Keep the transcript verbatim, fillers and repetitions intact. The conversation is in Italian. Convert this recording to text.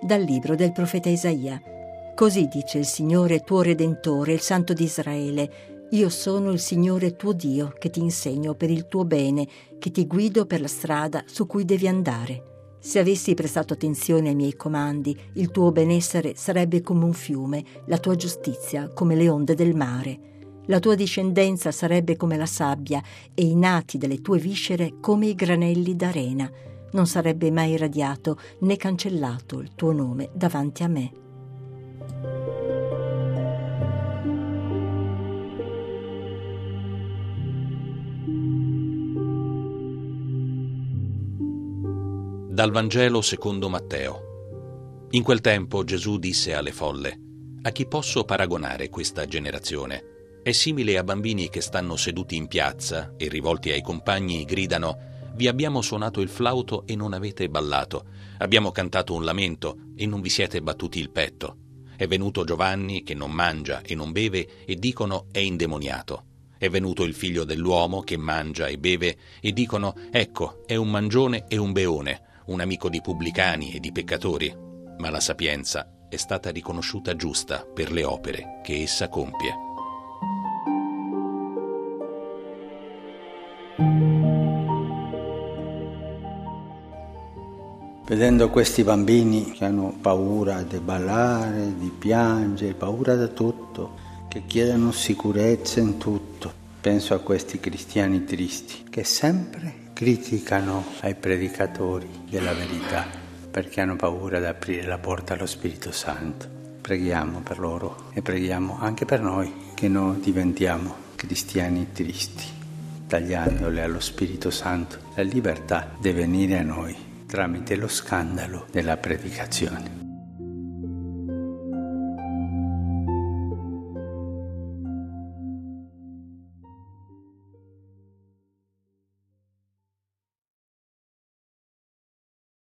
Dal libro del profeta Isaia. Così dice il Signore tuo Redentore, il Santo di Israele: io sono il Signore tuo Dio, che ti insegno per il tuo bene, che ti guido per la strada su cui devi andare. Se avessi prestato attenzione ai miei comandi, il tuo benessere sarebbe come un fiume, la tua giustizia come le onde del mare. La tua discendenza sarebbe come la sabbia e i nati delle tue viscere come i granelli d'arena. Non sarebbe mai radiato né cancellato il tuo nome davanti a me. Dal Vangelo secondo Matteo. In quel tempo Gesù disse alle folle: a chi posso paragonare questa generazione? È simile a bambini che stanno seduti in piazza e rivolti ai compagni gridano: vi abbiamo suonato il flauto e non avete ballato, abbiamo cantato un lamento e non vi siete battuti il petto. È venuto Giovanni che non mangia e non beve e dicono: è indemoniato. È venuto il figlio dell'uomo che mangia e beve e dicono: ecco, è un mangione e un beone, un amico di pubblicani e di peccatori. Ma la sapienza è stata riconosciuta giusta per le opere che essa compie. Vedendo questi bambini che hanno paura di ballare, di piangere, paura da tutto, che chiedono sicurezza in tutto, penso a questi cristiani tristi che sempre criticano ai predicatori della verità perché hanno paura di aprire la porta allo Spirito Santo. Preghiamo per loro e preghiamo anche per noi che non diventiamo cristiani tristi, tagliandole allo Spirito Santo la libertà di venire a noi tramite lo scandalo della predicazione.